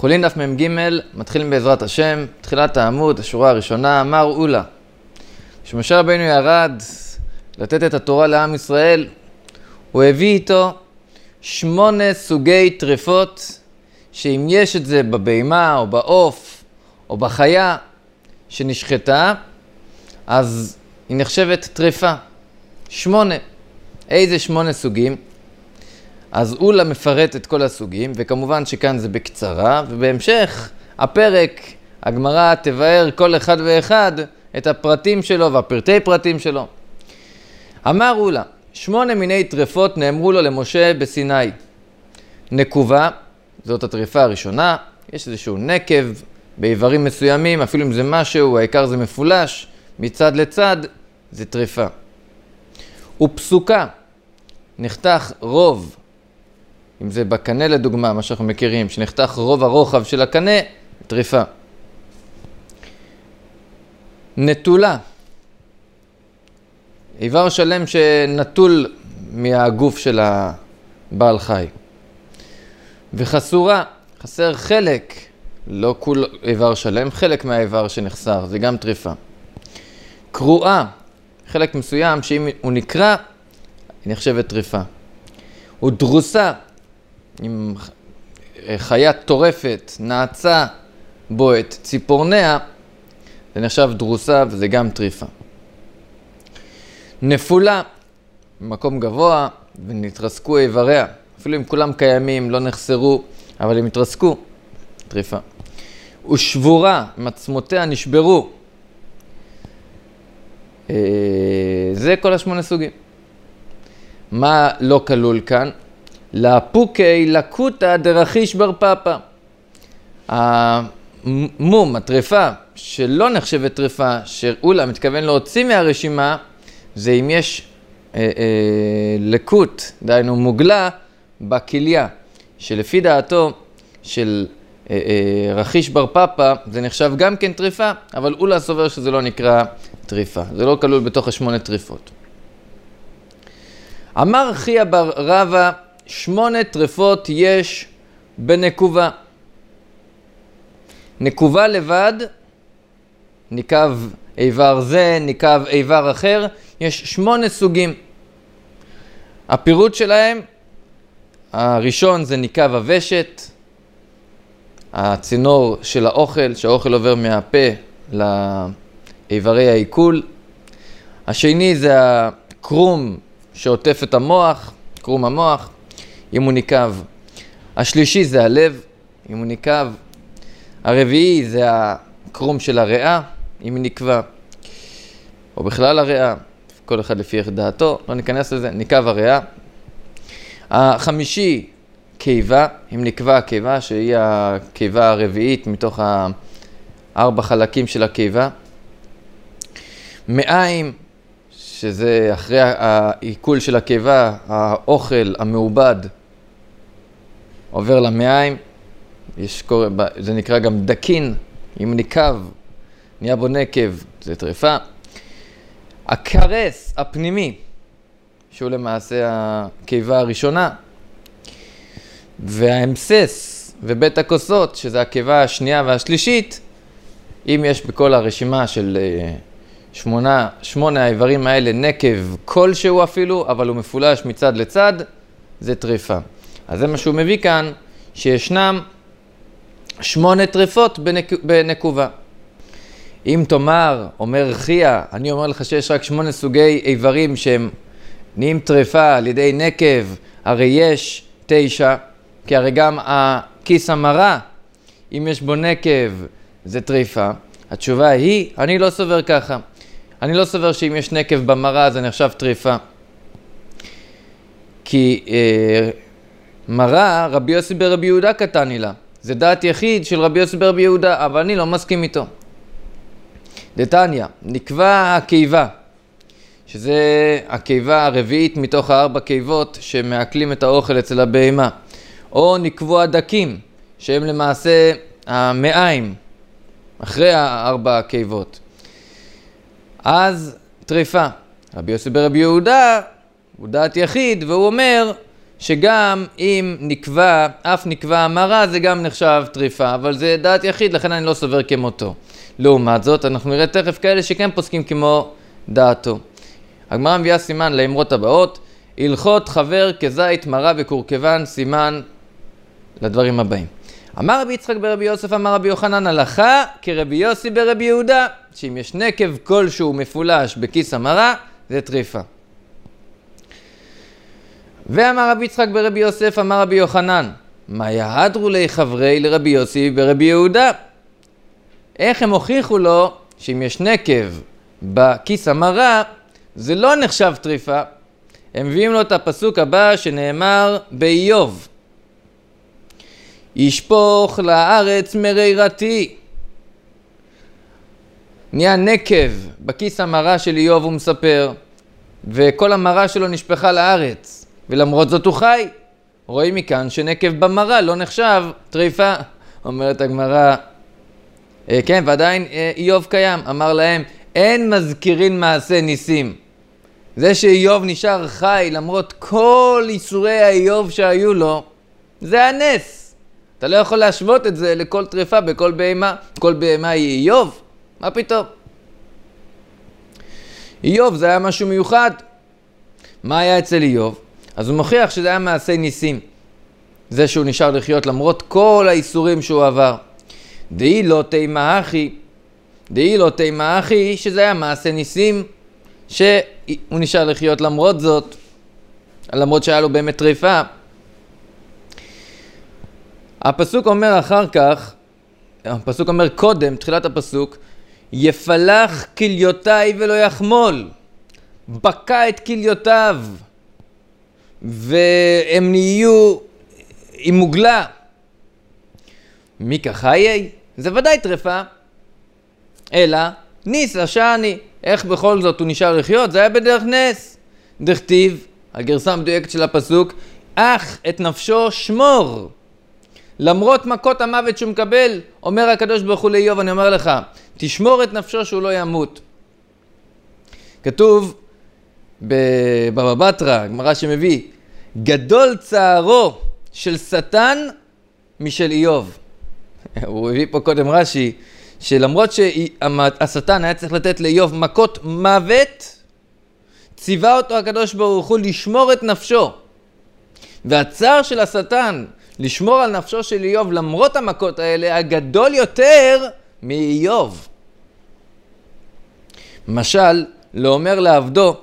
חולין דף מ"ג, מתחילים בעזרת השם, תחילת העמוד, השורה הראשונה, אמר אולה. כשמשה רבינו ירד לתת את התורה לעם ישראל, הוא הביא איתו 8 סוגי טרפות, שאם יש את זה בבהמה או בעוף או בחיה שנשחטה, אז היא נחשבת טרפה. 8. איזה 8 סוגים? אז אולה מפרט את כל הסוגים, וכמובן שכאן זה בקצרה, ובהמשך הפרק, הגמרא תבאר כל אחד ואחד את הפרטים שלו והפרטי פרטים שלו. אמר אולה, 8 מיני טרפות נאמרו לו למשה בסיני. נקובה, זאת הטרפה הראשונה, יש איזשהו נקב באיברים מסוימים, אפילו אם זה משהו, העיקר זה מפולש, מצד לצד, זה טרפה. ופסוקה, נחתך רוב, אם זה בקנה לדוגמה, מה שאנחנו מכירים, שנחתך רוב הרוחב של הקנה, טרפה. נטולה, איבר שלם שנטול מהגוף של הבעל חי. וחסורה, חסר חלק, לא כול איבר שלם, חלק מהאיבר שנחסר, זה גם טרפה. קרועה, חלק מסוים שאם הוא נקרא, היא נחשבת טרפה. ודרוסה, אם חיה טורפת, נעצה בו את ציפורניה, זה נחשב דרוסה וזה גם טריפה. נפולה, במקום גבוה ונתרסקו איבריה, אפילו אם כולם קיימים, לא נחסרו, אבל הם התרסקו, טריפה. ושבורה, עצמותיה נשברו. זה כל 8 סוגים. מה לא כלול כאן? לפוקי לקוטה דרחיש בר פאפה. המום, הטרפה, שלא נחשבת טרפה, שאולה מתכוון להוציא מהרשימה, זה אם יש לקוט, דהיינו מוגלה, בכליה, שלפי דעתו של רחיש בר פאפה, זה נחשב גם כן טרפה, אבל אולה סובר שזה לא נקרא טרפה. זה לא כלול בתוך 8 טרפות. אמר חייא בר רבא, 8 טרפות יש בנקובה. נקובה לבד, ניקב איבר זה, ניקב איבר אחר, יש 8 סוגים. הפירוט שלהם, הראשון זה ניקב הוושת, הצינור של האוכל, שהאוכל עובר מהפה לאיברי העיכול. השני זה הקרום שעוטף את המוח, קרום המוח, אם הוא ניקב. השלישי זה הלב, אם הוא ניקב. הרביעי זה הקרום של הריאה, אם היא נקבה. או בכלל הריאה, כל אחד לפי דעתו, לא ניכנס לזה, ניקב הריאה. החמישי, קיבה, אם נקבה הקיבה, שהיא הקיבה הרביעית מתוך 4 חלקים של הקיבה. מעיים, שזה אחרי העיכול של הקיבה, האוכל המעובד עובר למעיים, זה נקרא גם דקין, אם ניקב, נהיה בו נקב, זה טרפה. הקרס הפנימי, שהוא למעשה הקיבה הראשונה, והאמסס ובית הכוסות, שזה הקיבה השנייה והשלישית, אם יש בכל הרשימה של 8 האיברים האלה נקב כלשהו אפילו, אבל הוא מפולש מצד לצד, זה טרפה. אז זה מה שהוא מביא כאן, שישנם 8 טרפות בנקובה. אם תאמר, אומר חייא, אני אומר לך שיש רק 8 סוגי איברים שהם נהיים טרפה על ידי נקב, הרי יש 9, כי הרי גם הכיס המרה, אם יש בו נקב, זה טרפה. התשובה היא, אני לא סובר ככה. אני לא סובר שאם יש נקב במרה זה נחשב טרפה. כי מרה, רבי יוסי ברבי יהודה קטני לה. זה דעת יחיד של רבי יוסי ברבי יהודה, אבל אני לא מסכים איתו. דתניא, נקבע הקיבה, שזה הקיבה הרביעית מתוך 4 קיבות שמעכלים את האוכל אצל הבהמה. או נקבו הדקים, שהם למעשה המעיים, אחרי 4 קיבות. אז טרפה. רבי יוסי ברבי יהודה הוא דעת יחיד, והוא אומר שגם אם נקבע, אף נקבע המרה, זה גם נחשב טריפה, אבל זה דעת יחיד, לכן אני לא סובר כמותו. לעומת זאת, אנחנו נראה תכף כאלה שכן פוסקים כמו דעתו. הגמרא מביאה סימן לאמרות הבאות, הלכות חבר כזית מרה וקורקבן, סימן לדברים הבאים. אמר רבי יצחק ברבי יוסף, אמר רבי יוחנן, הלכה כרבי יוסי ברבי יהודה, שאם יש נקב כלשהו מפולש בכיס המרה, זה טריפה. ואמר רבי יצחק ברבי יוסף, אמר רבי יוחנן, מה יהדרו לי חברי לרבי יוסי ברבי יהודה? איך הם הוכיחו לו שאם יש נקב בכיס המרה, זה לא נחשב טריפה? הם מביאים לו את הפסוק הבא שנאמר באיוב. ישפוך לארץ מרירתי. נהיה נקב בכיס המרה של איוב, הוא מספר, וכל המרה שלו נשפכה לארץ, ולמרות זאת הוא חי. רואים מכאן שנקב במרה לא נחשב טריפה. אומרת הגמרא, כן, ועדיין איוב קיים. אמר להם, אין מזכירין מעשה ניסים. זה שאיוב נשאר חי למרות כל איסורי האיוב שהיו לו, זה הנס. אתה לא יכול להשוות את זה לכל טריפה בכל בהמה. כל בהמה היא איוב? מה פתאום? איוב זה היה משהו מיוחד. מה היה אצל איוב? אז הוא מוכיח שזה היה מעשה ניסים. זה שהוא נשאר לחיות למרות כל האיסורים שהוא עבר. דאי לא תימה אחי, שזה היה מעשה ניסים, שהוא נשאר לחיות למרות זאת, למרות שהיה לו באמת טריפה. הפסוק אומר אחר כך, הפסוק אומר קודם, תחילת הפסוק, יפלח כליותיי ולא יחמול. בקע את כליותיו, והם נהיו עם מוגלה. מי כחיי? זה ודאי טריפה. אלא ניס השני. איך בכל זאת הוא נשאר לחיות? זה היה בדרך נס. דכתיב, הגרסה המדויקת של הפסוק, אך את נפשו שמור. למרות מכות המוות שהוא מקבל, אומר הקדוש ברוך הוא לאיוב, אני אומר לך, תשמור את נפשו שהוא לא ימות. כתוב בבבא בתרא, גמרא שמביא, גדול צערו של שטן משל איוב. הוא הביא פה קודם רש"י, שלמרות שהשטן היה צריך לתת לאיוב מכות מוות, ציווה אותו הקדוש ברוך הוא לשמור את נפשו. והצער של השטן לשמור על נפשו של איוב למרות המכות האלה, הגדול יותר מאיוב. משל, לא אומר לעבדו,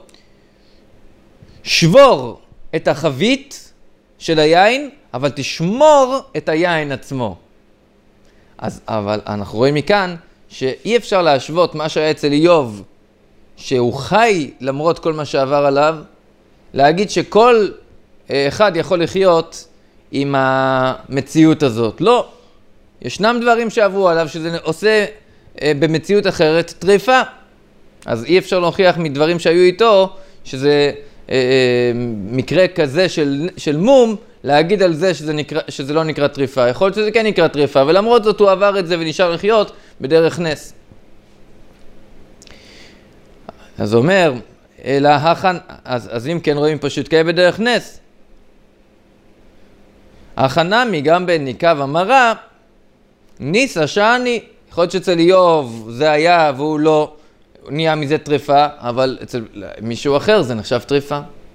שבור את החבית של היין, אבל תשמור את היין עצמו. אבל אנחנו רואים מכאן שאי אפשר להשוות מה שהיה אצל איוב, שהוא חי למרות כל מה שעבר עליו, להגיד שכל אחד יכול לחיות עם המציאות הזאת. לא. ישנם דברים שעברו עליו שזה עושה במציאות אחרת טריפה. אז אי אפשר להוכיח מדברים שהיו איתו שזה מקרה כזה של מום, להגיד על זה שזה לא נקרא טריפה. יכול להיות שזה כן נקרא טריפה, ולמרות זאת הוא עבר את זה ונשאר לחיות בדרך נס. אז אומר, אז אם כן רואים פשוט כאלה בדרך נס. החנמי גם בניקה ומרה, ניס השני, יכול להיות שאצל איוב זה היה והוא לא נהיה מזה טריפה, אבל אצל מישהו אחר זה נחשב טריפה.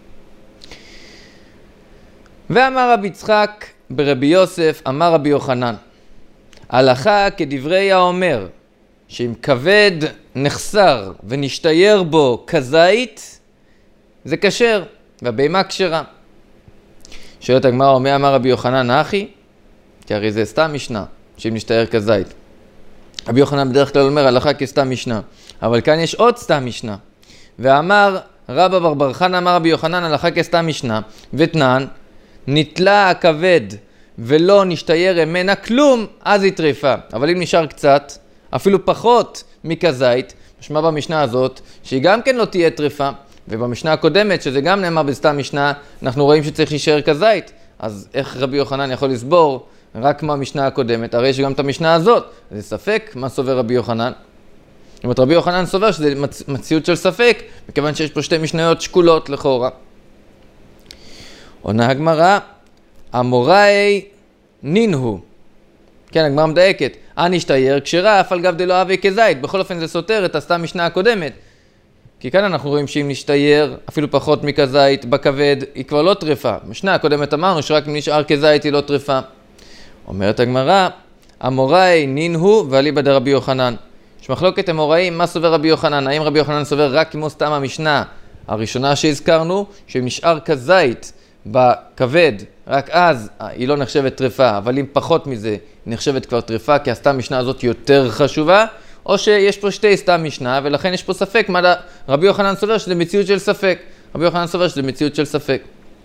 ואמר רבי יצחק ברבי יוסף, אמר רבי יוחנן, הלכה כדברי האומר, שאם כבד נחסר ונשתייר בו כזית, זה כשר, והבהמה כשרה. שואלת הגמרא, מי אמר רבי יוחנן אחי? כי הרי זה סתם משנה, שאם נשתייר כזית. רבי יוחנן בדרך כלל אומר הלכה כסתם משנה, אבל כאן יש עוד סתם משנה. ואמר רבא בר חנא אמר רבי יוחנן הלכה כסתם משנה, ותנן, נתלה הכבד ולא נשתייר ממנה כלום, אז היא טריפה. אבל אם נשאר קצת, אפילו פחות מכזית, משמע במשנה הזאת, שהיא גם כן לא תהיה טריפה, ובמשנה הקודמת, שזה גם נאמר בסתם משנה, אנחנו רואים שצריך להישאר כזית. אז איך רבי יוחנן יכול לסבור רק מהמשנה הקודמת? הרי יש גם את המשנה הזאת. זה ספק מה סובר רבי יוחנן. זאת אומרת, רבי יוחנן סובר שזה מציאות של ספק, מכיוון שיש פה שתי משניות שקולות לכאורה. עונה הגמרא, אמוראי נינו. כן, הגמרא מדייקת. נשתייר כשרה אף על גב דלא הווה כזית. בכל אופן זה סותר את הסתם משנה הקודמת. כי כאן אנחנו רואים שאם נשתייר אפילו פחות מכזית בכבד, היא כבר לא טרפה. משנה הקודמת אמרנו שרק אם נשאר כזית היא לא טרפה. אומרת הגמרא, אמוראי נינו ואליבא דרבי יוחנן. יש מחלוקת אמוראים, מה סובר רבי יוחנן? האם רבי יוחנן סובר רק כמו סתם המשנה הראשונה שהזכרנו, שאם נשאר כזית בכבד, רק אז היא לא נחשבת טרפה, אבל אם פחות מזה היא נחשבת כבר טרפה, כי הסתם משנה הזאת יותר חשובה, או שיש פה שתי סתם משנה, ולכן יש פה ספק, מה רבי יוחנן סובר שזה מציאות של ספק. רבי יוחנן סובר שזה מציאות של ספק.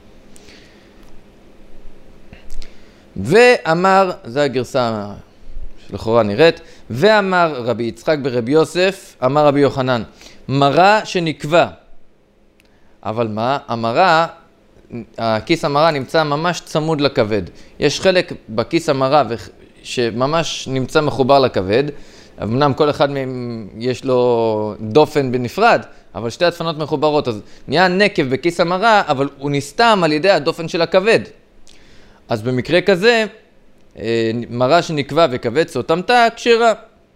ואמר, זה הגרסה שלכאורה נראית, ואמר רבי יצחק ברבי יוסף, אמר רבי יוחנן, מרה שנקבע. אבל מה? המרה, הכיס המרה נמצא ממש צמוד לכבד. יש חלק בכיס המרה שממש נמצא מחובר לכבד, אמנם כל אחד מהם יש לו דופן בנפרד, אבל שתי הדפנות מחוברות, אז נהיה נקב בכיס המרה, אבל הוא נסתם על ידי הדופן של הכבד. אז במקרה כזה, מרה שנקבע וכבד סוטמתה כשרה.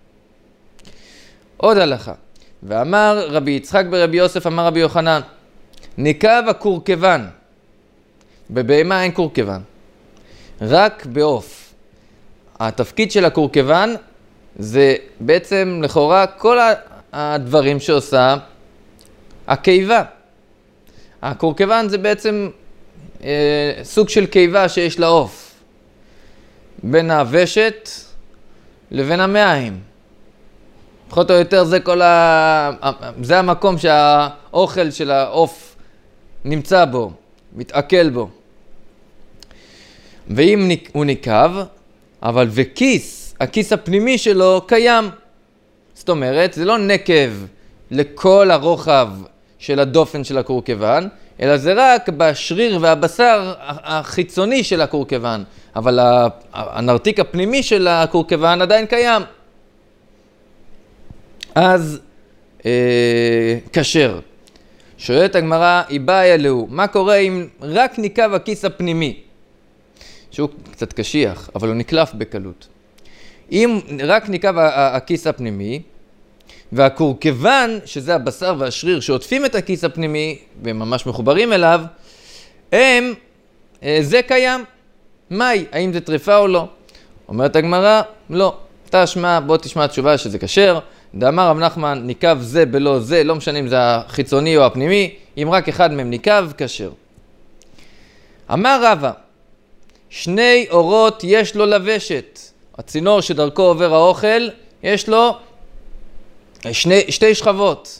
עוד הלכה. ואמר רבי יצחק ברבי יוסף, אמר רבי יוחנן, נקב הקורקבן. בבהמה אין קורקבן, רק בעוף. התפקיד של הקורקבן זה בעצם לכאורה כל הדברים שעושה הקיבה. הקורקבן זה בעצם סוג של קיבה שיש לעוף, בין הוושט לבין המעיים. פחות או יותר זה המקום שהאוכל של העוף נמצא בו, מתעכל בו. ואם הוא נקב, אבל הכיס הפנימי שלו קיים. זאת אומרת, זה לא נקב לכל הרוחב של הדופן של הקורקבן, אלא זה רק בשריר והבשר החיצוני של הקורקבן, אבל הנרתיק הפנימי של הקורקבן עדיין קיים. אז כשר. שואלת הגמרא, איבאיה לו, מה קורה אם רק נקב הכיס הפנימי? שהוא קצת קשיח, אבל הוא נקלף בקלות. אם רק נקב הכיס הפנימי, והקורקבן, שזה הבשר והשריר שעוטפים את הכיס הפנימי, והם ממש מחוברים אליו, זה קיים. מהי? האם זה טרפה או לא? אומרת הגמרא, לא. בוא תשמע תשובה שזה כשר. דאמר רב נחמן, נקב זה בלא זה, לא משנה אם זה החיצוני או הפנימי, אם רק אחד מהם נקב, כשר. אמר רבא, שני אורות יש לו לוושת. הצינור שדרכו עובר האוכל, יש לו שתי שכבות.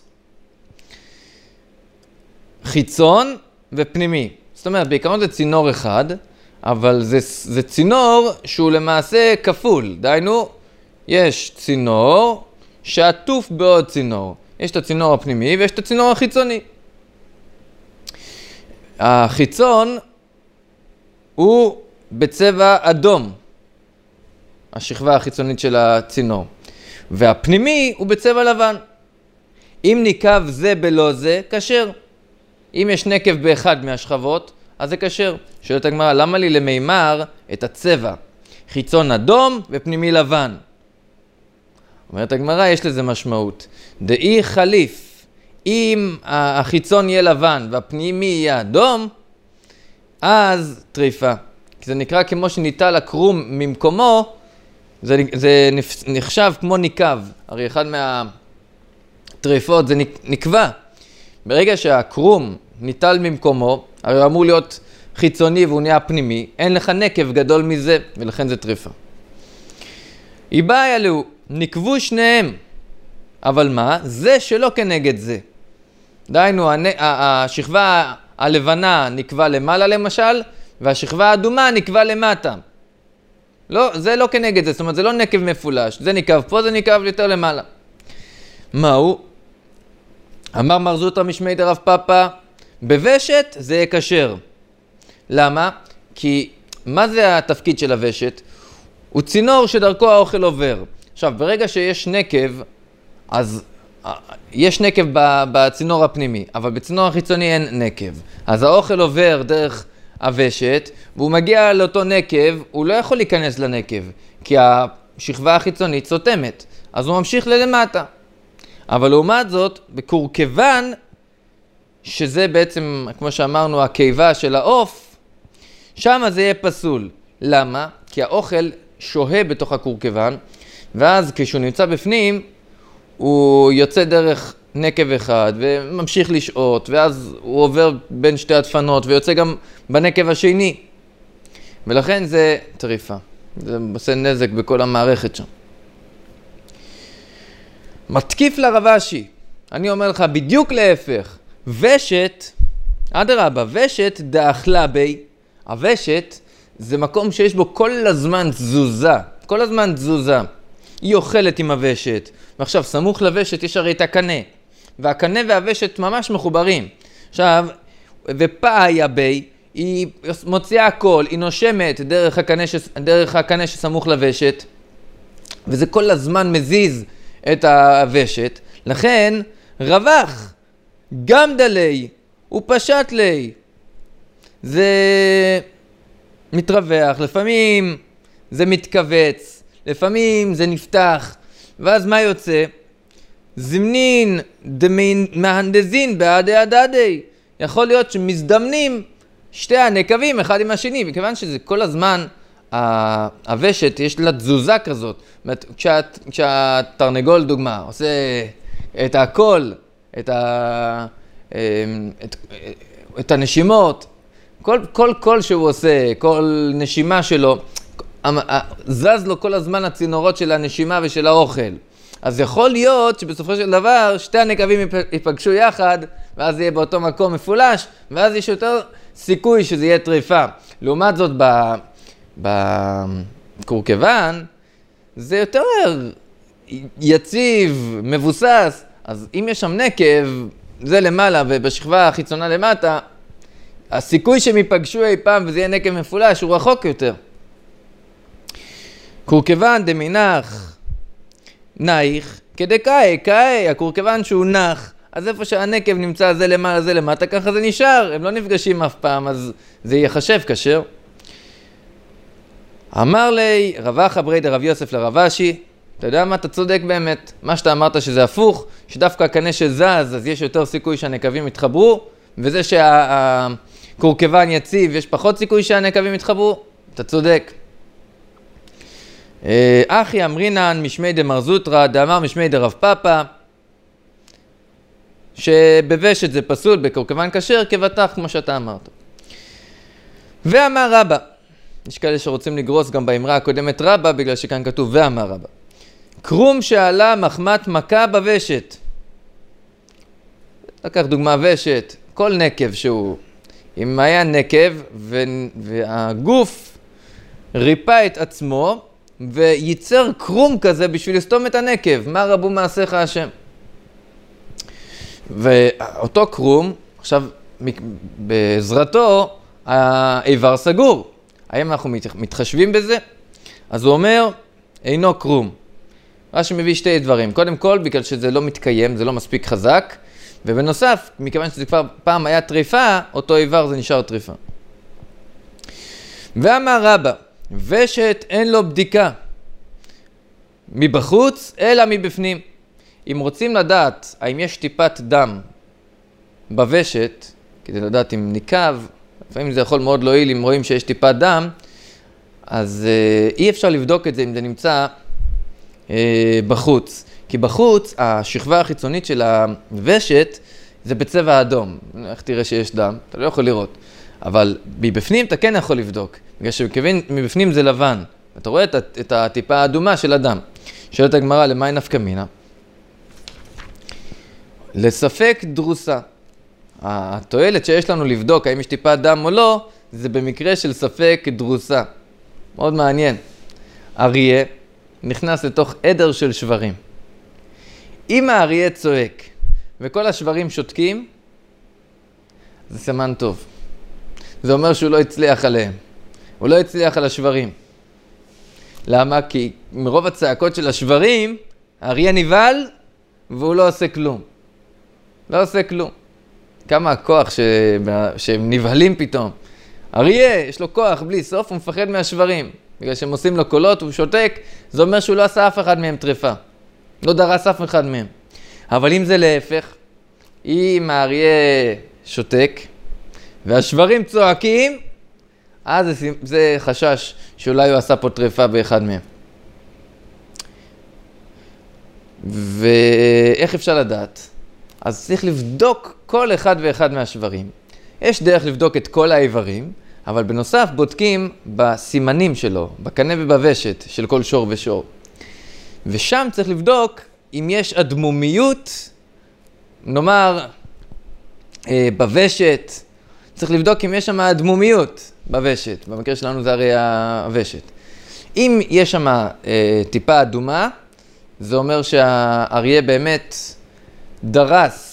חיצון ופנימי. זאת אומרת, בעיקרון זה צינור אחד, אבל זה צינור שהוא למעשה כפול. דהיינו, יש צינור שעטוף בעוד צינור. יש את הצינור הפנימי ויש את הצינור החיצוני. החיצון הוא בצבע אדום, השכבה החיצונית של הצינור. והפנימי הוא בצבע לבן. אם נקב זה בלא זה, כשר. אם יש נקב באחד מהשכבות, אז זה כשר. שואלת הגמרא, למה לי למימר את הצבע? חיצון אדום ופנימי לבן. אומרת הגמרא, יש לזה משמעות. דאי חליף, אם החיצון יהיה לבן והפנימי יהיה אדום, אז טריפה. כי זה נקרא כמו שניטל הקרום ממקומו, זה נחשב כמו ניקב. הרי אחד מהטריפות זה נקבע. ברגע שהקרום ניטל ממקומו, הרי הוא אמור להיות חיצוני והוא נהיה פנימי, אין לך נקב גדול מזה, ולכן זה טריפה. איבאיה לו, נקבו שניהם, אבל מה? זה שלא כנגד זה. דהיינו, השכבה הלבנה נקבע למעלה למשל, והשכבה האדומה נקבע למטה. לא, זה לא כנגד זה, זאת אומרת, זה לא נקב מפולש. זה נקב פה, זה נקב יותר למעלה. מהו? אמר מר זוטרא משמי דרב פאפא, בוושת זה יהיה כשר. למה? כי מה זה התפקיד של הוושת? הוא צינור שדרכו האוכל עובר. עכשיו, ברגע שיש נקב, אז יש נקב בצינור הפנימי, אבל בצינור החיצוני אין נקב. אז האוכל עובר דרך הוושט, והוא מגיע לאותו נקב, הוא לא יכול להיכנס לנקב, כי השכבה החיצונית סותמת, אז הוא ממשיך ללמטה. אבל לעומת זאת, בקורקבן, שזה בעצם, כמו שאמרנו, הקיבה של העוף, שם זה יהיה פסול. למה? כי האוכל שוהה בתוך הקורקבן, ואז כשהוא נמצא בפנים, הוא יוצא דרך נקב אחד, וממשיך לשעות, ואז הוא עובר בין שתי הדפנות, ויוצא גם בנקב השני. ולכן זה טריפה. זה עושה נזק בכל המערכת שם. מתקיף לרבשי. אני אומר לך בדיוק להפך. ושת, אדרבה, ושת דאכלה בי. הוושת זה מקום שיש בו כל הזמן תזוזה. כל הזמן תזוזה. היא אוכלת עם הוושת. ועכשיו, סמוך לוושת יש הרי את הקנה. והקנה והוושת ממש מחוברים. עכשיו, ופאיה בי, היא מוציאה הכל, היא נושמת דרך הקנה שסמוך לוושת. וזה כל הזמן מזיז את הוושת. לכן, רווח, גם דלי, הוא פשט לי. זה מתרווח, לפעמים זה מתכווץ, לפעמים זה נפתח, ואז מה יוצא? זמנין מהנדזין בעדי הדדי. יכול להיות שמזדמנים שתי הנקבים אחד עם השני, מכיוון שזה כל הזמן, הוושת יש לה תזוזה כזאת. כשהתרנגול דוגמה עושה את הכל, את הנשימות, כל שהוא עושה, כל נשימה שלו, זז לו כל הזמן הצינורות של הנשימה ושל האוכל. אז יכול להיות שבסופו של דבר שתי הנקבים ייפגשו יחד, ואז יהיה באותו מקום מפולש, ואז יש יותר סיכוי שזה יהיה טריפה. לעומת זאת בקורקבן, זה יותר יציב, מבוסס. אז אם יש שם נקב, זה למעלה, ובשכבה החיצונה למטה, הסיכוי שהם ייפגשו אי פעם וזה יהיה נקב מפולש הוא רחוק יותר. קורקבן דמינח נייך כדקאי, הקורקבן שהוא נח, אז איפה שהנקב נמצא זה למעלה זה למטה, ככה זה נשאר, הם לא נפגשים אף פעם, אז זה יחשב כשר. אמר לי רווח אברי דרב יוסף לרבשי, אתה יודע מה? אתה צודק באמת. מה שאתה אמרת שזה הפוך, שדווקא הקנה שזז, אז יש יותר סיכוי שהנקבים יתחברו, וזה שהקורקבן יציב, יש פחות סיכוי שהנקבים יתחברו. אתה צודק. אחי אמרינן משמי דמר זוטרא, דאמר משמי דרב פאפא, שבוושת זה פסול, בקורקבן כשר, כבטח, כמו שאתה אמרת. ואמר רבא, יש כאלה שרוצים לגרוס גם באמרה הקודמת רבא, בגלל שכאן כתוב ואמר רבא. קרום שעלה מחמת מכה בוושת. לקח דוגמה ושת, כל נקב שהוא, אם היה נקב והגוף ריפא את עצמו וייצר קרום כזה בשביל לסתום את הנקב, מה רבו מעשיך השם? ואותו קרום, עכשיו בעזרתו האיבר סגור. האם אנחנו מתחשבים בזה? אז הוא אומר, אינו קרום. רש"י מביא שתי דברים. קודם כל, בגלל שזה לא מתקיים, זה לא מספיק חזק. ובנוסף, מכיוון שזה כבר פעם היה טריפה, אותו איבר זה נשאר טריפה. ואמר רבא, ושת אין לו בדיקה מבחוץ, אלא מבפנים. אם רוצים לדעת האם יש טיפת דם בוושת, כדי לדעת אם ניקב, לפעמים זה יכול מאוד להועיל אם רואים שיש טיפת דם, אז אי אפשר לבדוק את זה אם זה נמצא בחוץ. כי בחוץ, השכבה החיצונית של הוושת זה בצבע אדום. איך תראה שיש דם? אתה לא יכול לראות. אבל מבפנים אתה כן יכול לבדוק. בגלל שמבפנים זה לבן. אתה רואה את הטיפה האדומה של הדם. שואלת הגמרא, למה היא נפקא מינה? לספק דרוסה. התועלת שיש לנו לבדוק האם יש טיפת דם או לא, זה במקרה של ספק דרוסה. מאוד מעניין. אריה נכנס לתוך עדר של שברים. אם האריה צועק וכל השברים שותקים, זה סימן טוב. זה אומר שהוא לא הצליח עליהם. הוא לא הצליח על השברים. למה? כי מרוב הצעקות של השברים, האריה נבהל והוא לא עושה כלום. לא עושה כלום. כמה הכוח שהם נבהלים פתאום. אריה, יש לו כוח בלי סוף, הוא מפחד מהשברים. בגלל שהם עושים לו קולות, הוא שותק, זה אומר שהוא לא עשה אף אחד מהם טרפה. לא דרס אף אחד מהם. אבל אם זה להפך, אם האריה שותק, והשברים צועקים, אז זה חשש שאולי הוא עשה פה טרפה באחד מהם. ואיך אפשר לדעת? אז צריך לבדוק כל אחד ואחד מהשברים. יש דרך לבדוק את כל האיברים, אבל בנוסף בודקים בסימנים שלו, בקנה ובוושת של כל שור ושור. ושם צריך לבדוק אם יש אדמומיות, נאמר בוושת, צריך לבדוק אם יש שם אדמומיות בוושת. במקרה שלנו זה הרי הוושת. אם יש שם טיפה אדומה, זה אומר שהאריה באמת דרס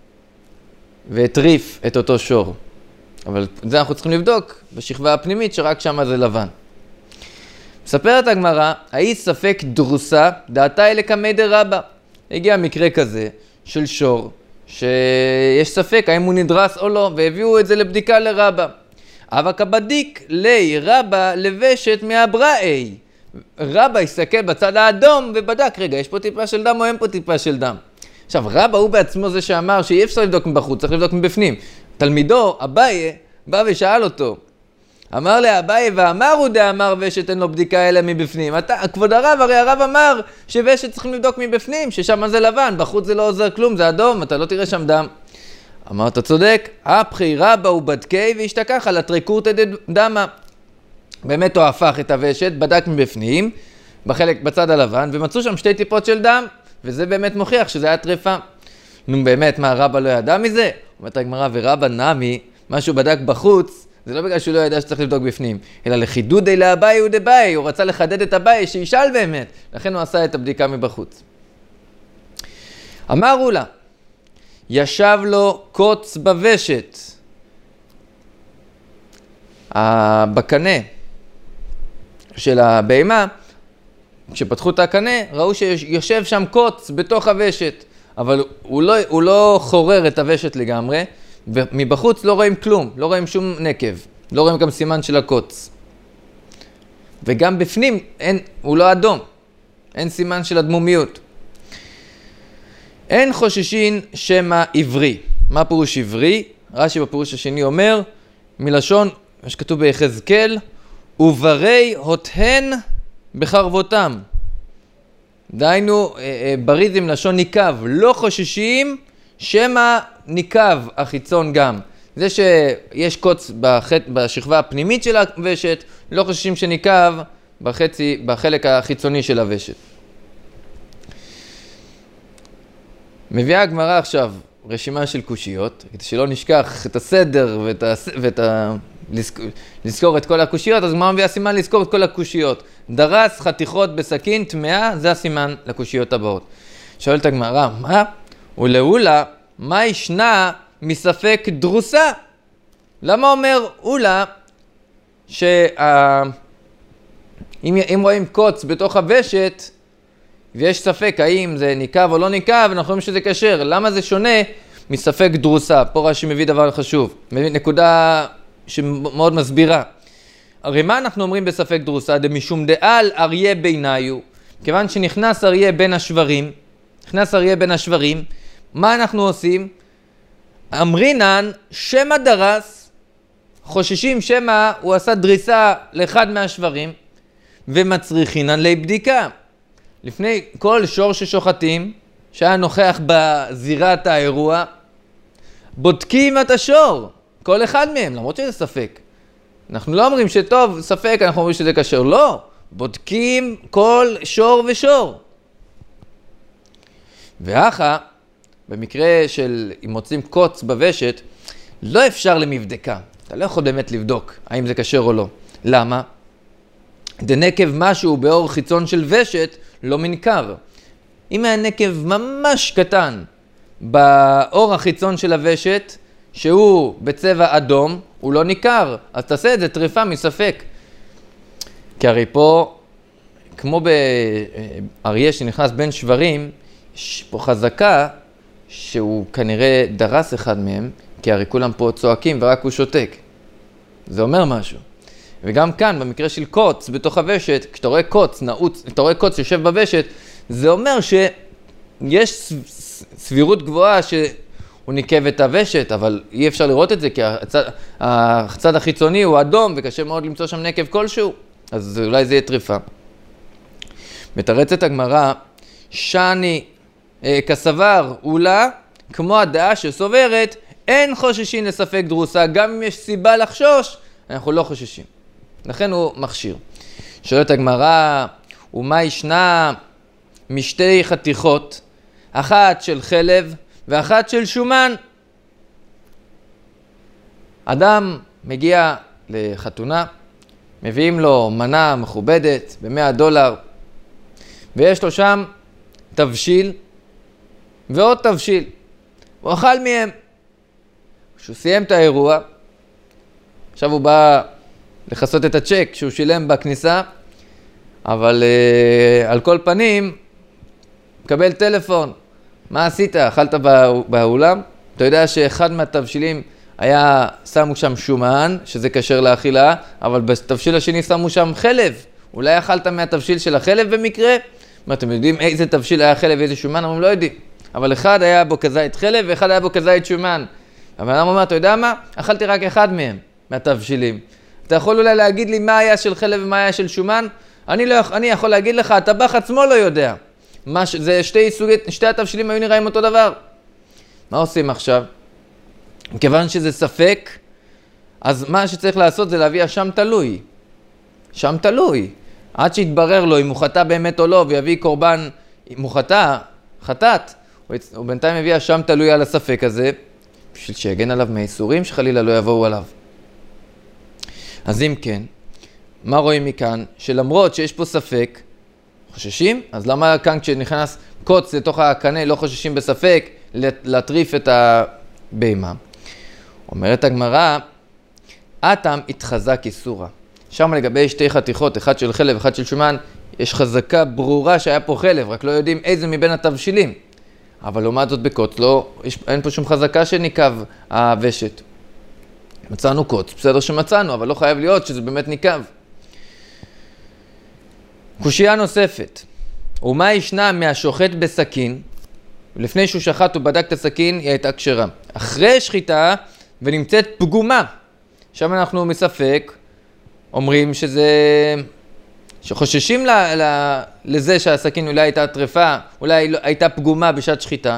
והטריף את אותו שור. אבל זה אנחנו צריכים לבדוק בשכבה הפנימית שרק שם זה לבן. מספרת הגמרא, האי ספק דרוסה דעתה אלה קמי דרבא. הגיע מקרה כזה של שור שיש ספק האם הוא נדרס או לא, והביאו את זה לבדיקה לרבא. אבל כבדיק לי רבא לבשת מהבראי. רבא הסתכל בצד האדום ובדק, רגע, יש פה טיפה של דם או אין פה טיפה של דם? עכשיו, רבא הוא בעצמו זה שאמר שאי אפשר לבדוק מבחוץ, צריך לבדוק מבפנים. תלמידו, אביי, בא ושאל אותו. אמר לאביי ואמרו דאמר ושת אין לו בדיקה אלא מבפנים. כבוד הרב, הרי הרב אמר שוושת צריכים לבדוק מבפנים, ששם זה לבן, בחוץ זה לא עוזר כלום, זה אדום, אתה לא תראה שם דם. אמר, אתה צודק, אפחי רבא הוא בדקי והשתכח על הטריקורתא דמה. באמת הוא הפך את הוושת, בדק מבפנים, בצד הלבן, ומצאו שם 2 טיפות של דם, וזה באמת מוכיח שזה היה טרפה. נו באמת, מה, רבא לא ידע מזה? אומרת הגמרא, ורבא נמי, מה שהוא בדק בחוץ, זה לא בגלל שהוא לא ידע שצריך לבדוק בפנים, אלא לחידודי לאביי ודבאי, הוא רצה לחדד את אביי, שישאל באמת, לכן הוא עשה את הבדיקה מבחוץ. אמרו לה, ישב לו קוץ בוושת, בקנה של הבהמה, כשפתחו את הקנה, ראו שיושב שם קוץ בתוך הוושת, אבל הוא לא חורר את הוושת לגמרי, ומבחוץ לא רואים כלום, לא רואים שום נקב, לא רואים גם סימן של הקוץ. וגם בפנים הוא לא אדום, אין סימן של אדמומיות. אין חוששין שמא עברי. מה פירוש עברי? רש"י בפירוש השני אומר, מלשון, מה שכתוב ביחזקאל, וברי הותהן בחרבותם. דהיינו, ברי זה מלשון ניקב, לא חוששים שמא ניקב החיצון גם. זה שיש קוץ בשכבה הפנימית של הוושת, לא חוששים שניקב בחלק החיצוני של הוושת. מביאה הגמרא עכשיו רשימה של קושיות, כדי שלא נשכח את הסדר לזכור את כל הקושיות, אז הגמרא מביאה סימן לזכור את כל הקושיות. דרס חתיכות בסכין טמאה, זה הסימן לקושיות הבאות. שואלת הגמרא, מה? ולאולה, מה ישנה מספק דרוסה? למה אומר אולה שאם רואים קוץ בתוך הוושת ויש ספק האם זה ניקב או לא ניקב, אנחנו רואים שזה כשר. למה זה שונה מספק דרוסה? פה רש"י מביא דבר חשוב, מביא נקודה שמאוד מסבירה. הרי מה אנחנו אומרים בספק דרוסה? דמשום דעל אריה ביניו, כיוון שנכנס אריה בין השברים, מה אנחנו עושים? אמרינן שמא דרס, חוששים שמא הוא עשה דריסה לאחד מהשברים, ומצריכינן לבדיקה. לפני כל שור ששוחטים, שהיה נוכח בזירת האירוע, בודקים את השור, כל אחד מהם, למרות שזה ספק. אנחנו לא אומרים שטוב, ספק, אנחנו אומרים שזה כשר. לא, בודקים כל שור ושור. ואחר, במקרה של אם מוצאים קוץ בוושת, לא אפשר למבדקה. אתה לא יכול באמת לבדוק האם זה כשר או לא. למה? דנקב משהו באור חיצון של ושת לא מנקר. אם היה נקב ממש קטן באור החיצון של הוושת, שהוא בצבע אדום, הוא לא ניכר. אז תעשה את זה טריפה מספק. כי הרי פה, כמו באריה שנכנס בין שברים, יש פה חזקה שהוא כנראה דרס אחד מהם, כי הרי כולם פה צועקים ורק הוא שותק. זה אומר משהו. וגם כאן, במקרה של קוץ בתוך הוושת, כשאתה רואה קוץ נעוץ, אתה רואה קוץ יושב בוושת, זה אומר שיש סבירות גבוהה שהוא ניקב את הוושת, אבל אי אפשר לראות את זה, כי הצד החיצוני הוא אדום, וקשה מאוד למצוא שם נקב כלשהו, אז אולי זה יהיה טריפה. מתרצת הגמרא, שני כסבר אולה, כמו הדעה שסוברת, אין חוששים לספק דרוסה, גם אם יש סיבה לחשוש, אנחנו לא חוששים. לכן הוא מכשיר. שואלת הגמרא, ומה ישנה משתי חתיכות, אחת של חלב ואחת של שומן? אדם מגיע לחתונה, מביאים לו מנה מכובדת ב$100, ויש לו שם תבשיל ועוד תבשיל. הוא אכל מהם. כשהוא סיים את האירוע, עכשיו הוא בא לחסות את הצ'ק שהוא שילם בכניסה, אבל על כל פנים, מקבל טלפון. מה עשית? אכלת באולם? אתה יודע שאחד מהתבשילים שמו שם שומן, שזה קשר לאכילה, אבל בתבשיל השני שמו שם חלב. אולי אכלת מהתבשיל של החלב במקרה? מה, אתם יודעים איזה תבשיל היה חלב ואיזה שומן? אנחנו לא יודעים. אבל אחד היה בו כזית חלב ואחד היה בו כזית שומן. אבל אני אומר, אתה יודע מה? אכלתי רק אחד מהם, מהתבשילים. אתה יכול אולי להגיד לי מה היה של חלב ומה היה של שומן? אני יכול להגיד לך, הטבח עצמו לא יודע. זה שתי התבשילים היו נראים אותו דבר. מה עושים עכשיו? מכיוון שזה ספק, אז מה שצריך לעשות זה להביא אשם תלוי. שם תלוי. עד שיתברר לו אם הוא חטא באמת או לא, ויביא קורבן, אם הוא חטאת, הוא בינתיים מביא אשם תלוי על הספק הזה, בשביל שיגן עליו מהאיסורים שחלילה לא יבואו עליו. אז אם כן, מה רואים מכאן? שלמרות שיש פה ספק, חוששים? אז למה כאן כשנכנס קוץ לתוך הקנה לא חוששים בספק להטריף את הבהמה? אומרת הגמרא, אטם התחזק איסורה. שם לגבי שתי חתיכות, אחד של חלב, אחד של שומן, יש חזקה ברורה שהיה פה חלב, רק לא יודעים איזה מבין התבשילים. אבל לעומת זאת בקוץ, אין פה שום חזקה שניקב הוושת. מצאנו קוץ, בסדר שמצאנו, אבל לא חייב להיות שזה באמת ניקב. קושייה נוספת, ומה ישנה מהשוחט בסכין? לפני שהוא שחט הוא בדק את הסכין, היא הייתה כשרה. אחרי שחיטה ונמצאת פגומה. שם אנחנו מספק, אומרים שחוששים לזה שהסכין אולי הייתה טרפה, אולי הייתה פגומה בשעת שחיטה.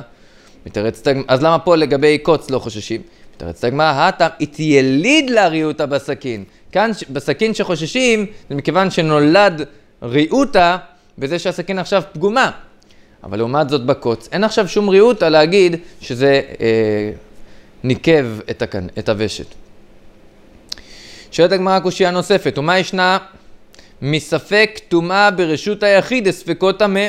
אז למה פה לגבי קוץ לא חוששים? מתרצת הגמרא, הטעם התייליד להריעותה בסכין. כאן בסכין שחוששים, זה מכיוון שנולד ריעותה בזה שהסכין עכשיו פגומה. אבל לעומת זאת בקוץ, אין עכשיו שום ריעותה להגיד שזה ניקב את הוושת. שואלת הגמרא קושייה נוספת, ומה ישנה מספק טומאה ברשות היחיד הספקות טמא?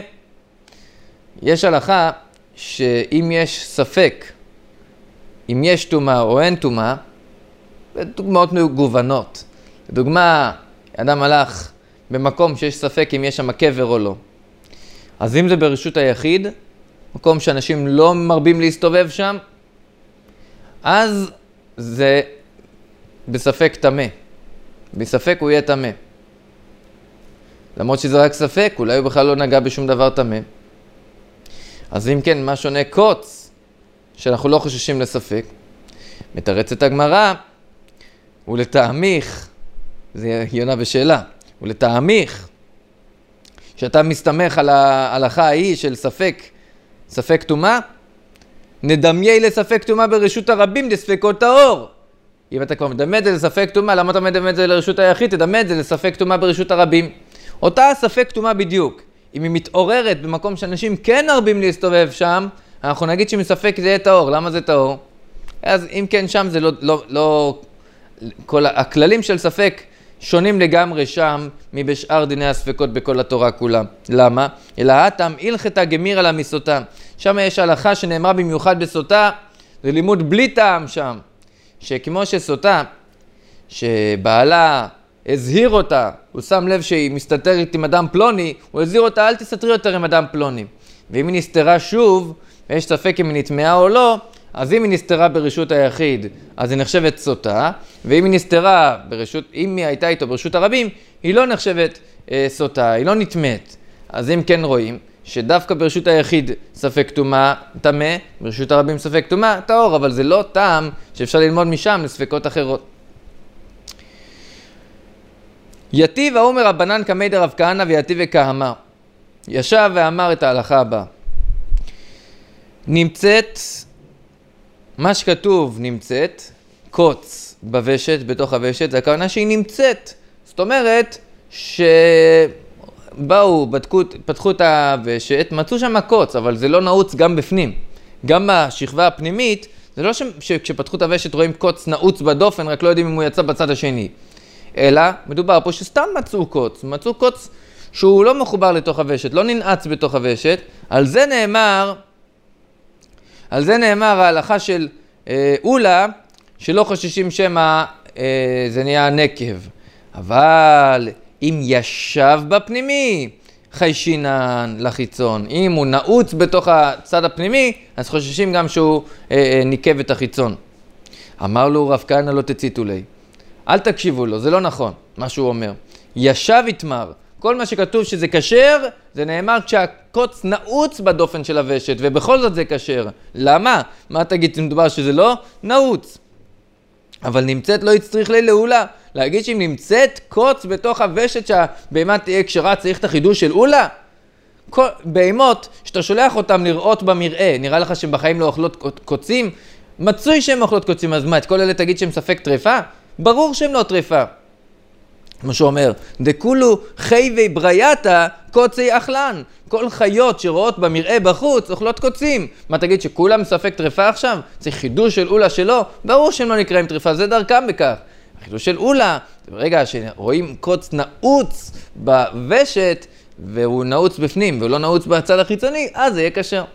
יש הלכה שאם יש ספק, אם יש טומאה או אין טומאה, זה דוגמאות מגוונות. לדוגמה, אדם הלך במקום שיש ספק אם יש שם קבר או לא. אז אם זה ברשות היחיד, מקום שאנשים לא מרבים להסתובב שם, אז זה בספק טמא. בספק הוא יהיה טמא. למרות שזה רק ספק, אולי הוא בכלל לא נגע בשום דבר טמא. אז אם כן, מה שונה קוץ, שאנחנו לא חוששים לספק, מתרצת הגמרא, ולטעמיך, זה יונה בשאלה, ולטעמיך, שאתה מסתמך על ההלכה ההיא של ספק טומאה, נדמי לספק טומאה ברשות הרבים דספקות טהור. אם אתה כבר מדמה את זה לספק טומאה, למה אתה מדמה את זה לרשות היחיד? תדמה את זה לספק טומאה ברשות הרבים. אותה ספק טומאה בדיוק. אם היא מתעוררת במקום שאנשים כן מרבים להסתובב שם, אנחנו נגיד שמספק זה יהיה טהור. למה זה טהור? אז אם כן שם זה לא כל הכללים של ספק שונים לגמרי שם מבשאר דיני הספקות בכל התורה כולה. למה? אלא הטעם הלכתה גמיר על המסותה. שם יש הלכה שנאמרה במיוחד בסוטה, זה לימוד בלי טעם שם. שכמו שסוטה, שבעלה הזהיר אותה, הוא שם לב שהיא מסתתרת עם אדם פלוני, הוא הזהיר אותה, אל תסתרי יותר עם אדם פלוני. ואם היא נסתרה שוב, ויש ספק אם היא נטמעה או לא, אז אם היא נסתרה ברשות היחיד, אז היא נחשבת סוטה, ואם היא נסתרה אם היא הייתה איתו ברשות הרבים, היא לא נחשבת סוטה, היא לא נטמאת. אז אם כן רואים, שדווקא ברשות היחיד ספק טומאה טמא, ברשות הרבים ספק טומאה טהור, אבל זה לא טעם שאפשר ללמוד משם לספקות אחרות. יתיב ההוא מרבנן קמי דרב כהנא ויתיב וכאמר. ישב ואמר את ההלכה הבאה. נמצאת, מה שכתוב נמצאת, קוץ בוושת, בתוך הוושת, זה הכוונה שהיא נמצאת. זאת אומרת שבאו, פתחו את הוושת, מצאו שם קוץ, אבל זה לא נעוץ גם בפנים. גם בשכבה הפנימית, זה לא שכשפתחו את הוושת רואים קוץ נעוץ בדופן, רק לא יודעים אם הוא יצא בצד השני. אלא מדובר פה שסתם מצאו קוץ שהוא לא מחובר לתוך הוושת, לא ננעץ בתוך הוושת. על זה נאמר ההלכה של אולה, שלא חוששים שמא זה נהיה נקב. אבל אם ישב בפנימי, חיישינן לחיצון. אם הוא נעוץ בתוך הצד הפנימי, אז חוששים גם שהוא ניקב את החיצון. אמר לו רב כהנא לא תציתו לי. אל תקשיבו לו, זה לא נכון מה שהוא אומר. ישב יתמר. כל מה שכתוב שזה כשר, זה נאמר כשהקוץ נעוץ בדופן של הוושת, ובכל זאת זה כשר. למה? מה תגיד, מדובר שזה לא? נעוץ. אבל נמצאת לא יצטריך לי לעולה. להגיד שאם נמצאת קוץ בתוך הוושת שהבהמה תהיה כשרה, צריך את החידוש של עולה? בהמות, שאתה שולח אותם לראות במראה, נראה לך שהם בחיים לא אוכלות קוצים? מצוי שהם אוכלות קוצים, אז מה, את כל אלה תגיד שהם ספק טרפה? ברור שהם לא טרפה. כמו שהוא אומר, דכולו חייבי ברייתא קוצי אכלן. כל חיות שרואות במראה בחוץ אוכלות קוצים. מה תגיד שכולם ספק טרפה עכשיו? צריך חידוש של אולה שלו? ברור שהם לא נקראים טרפה, זה דרכם בכך. החידוש של אולה, ברגע שרואים קוץ נעוץ בוושת, והוא נעוץ בפנים והוא לא נעוץ בצד החיצוני, אז זה יהיה כשר.